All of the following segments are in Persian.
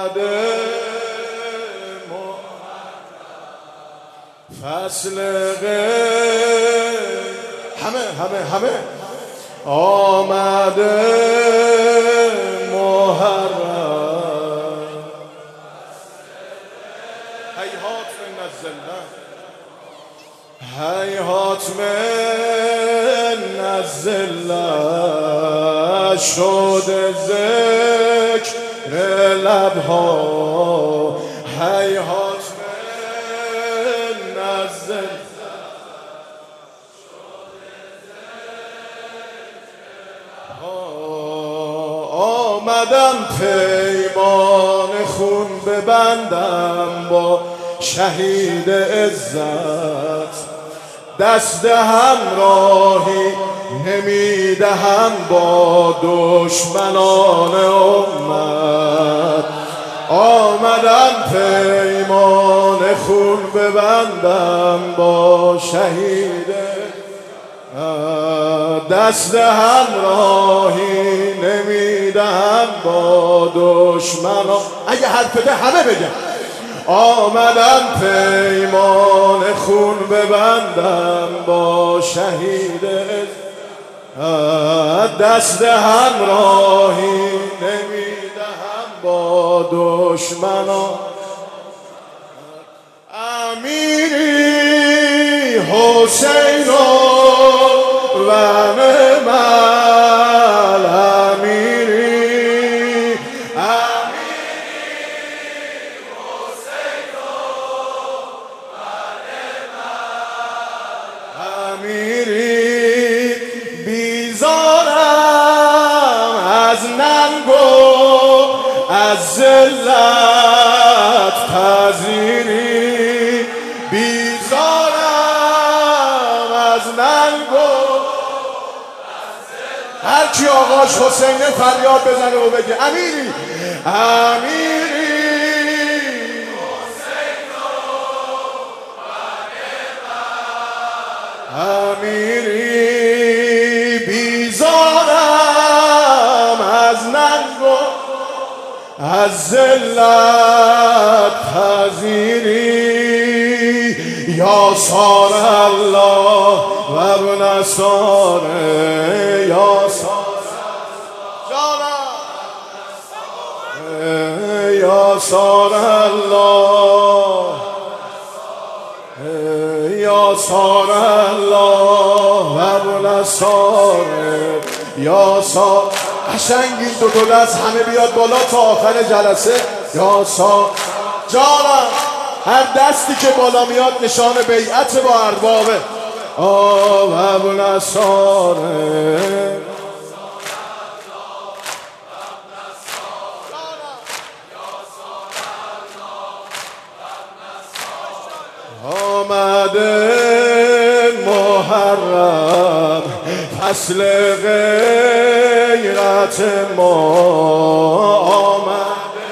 آمده فصل غیر همه آمده محرم هیهات من الذله هیهات من الذله شده ذکر لبها هیهات من الذله آمدم پیمان خون ببندم با شهید عزت دست همراهی نمیدهم با دشمنان امت آمدم پیمان خون ببندم با شهید دست همراهی نمیدهم با دشمنان اگه حرفته همه بگم آمدم پیمان خون ببندم با شهید دست همراهی نمیدهم با دشمنان امیری حسین و نعمل امیری حسین و نعمل امیری بیزارم از ننگ و از ذلت پذیری بیزارم از ننگ و هر کی آقاش حسینه فریاد بزنه و بگه امیری امیری حسین و امیری بیزارم از ننگ و از ذلت پذیری یا سار الله و ابن ساره یا سار یا سار الله یا سار الله و ابن ساره یا سار قشنگ این دو دست همه بیاد بالا تا آخر جلسه یا سار جانم هر دستی که بالا میاد نشان بیعت با اربابه و ابن ساره آمده محرم فصل غیرت ما آمده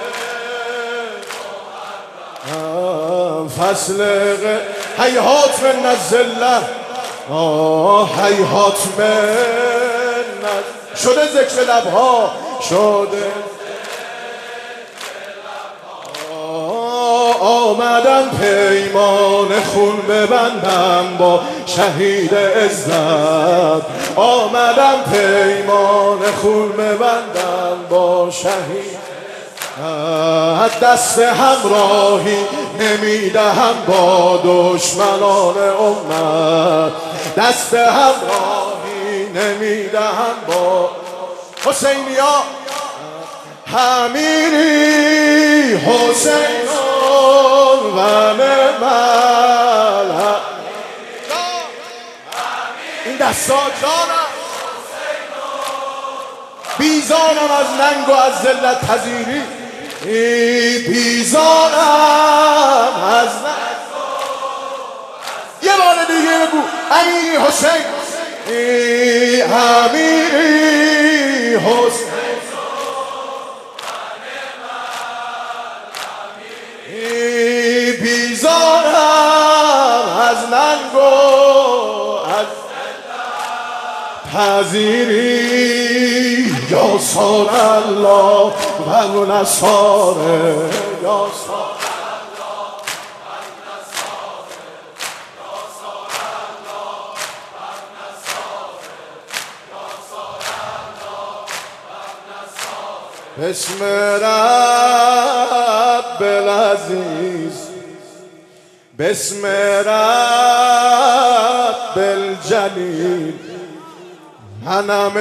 فصل هیهات من الذله هیهات من شده ذکر لبها شده آمدم پیمان خون ببندم با شهید عزت آمدم پیمان خون ببندم با شهید دست همراهی نمیدهم با دشمنان امت دست همراهی نمیدهم با حسینیا امیری حسین و نعمل این دستا جانم بیزارم از ننگ و از ذلت پذیری بیزارم از ننگ یه بار دیگه بگو امیری حسین امیری حسین بیزارم از ننگ و از پذیری یا سار الله و نصاره یا سار بسم رب العزیز بسم رب الجلیل منم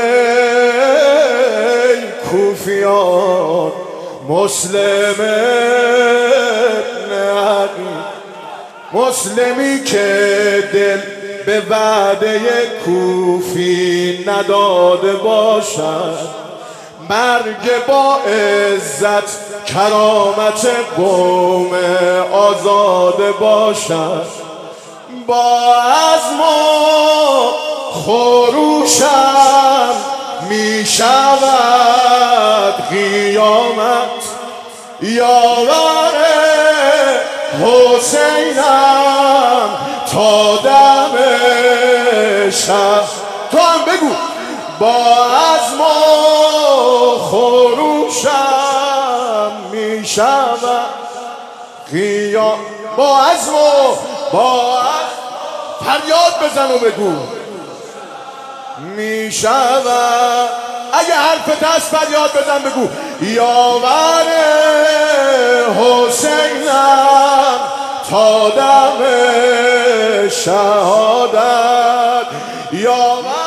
ای کوفیان مسلم ابن عقیل مسلمی که دل به وعده کوفی نداده باشد مرگ با عزت کرامت قوم آزاده باشد با عزم و خروشم می شود قیامت یاور حسینم تا دم شب تو هم بگو با عزم و خروشم می شود قیام با عزم و فریاد بزن و بگو می شود اگه حرف دست فریاد بزن بگو یاور حسینم تا دم شهادت یاور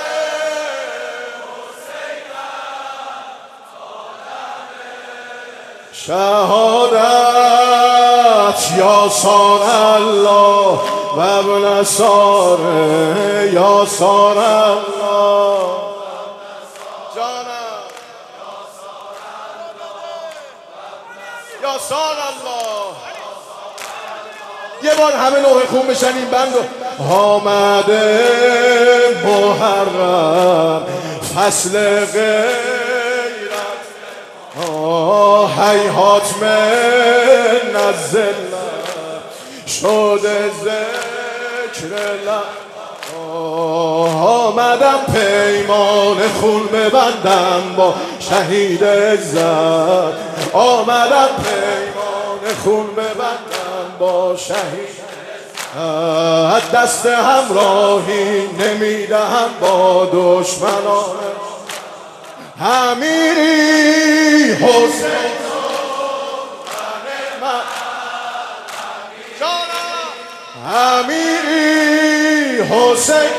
شهادت یا سار الله و ابن ساره یا سار الله جانم یا سار الله یه بار همه نوح خون بشنیم بند آمده محرم فصل غیرت هیهات من نزل شده ذکر لب آمدم پیمان خون ببندم با شهید عزت آمدم پیمان خون ببندم با شهید دست همراهی نمیدهم با دشمنان امیری حسین امیری حسین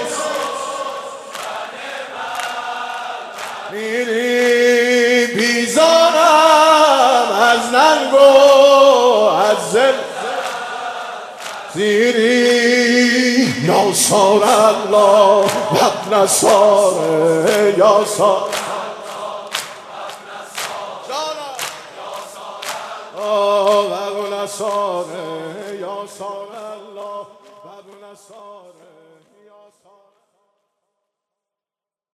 میری بیزارم از ننگ و از زل زیری یا سار الله و ابن ساره یا سار و ابن ساره یا سار الله و ابن ساره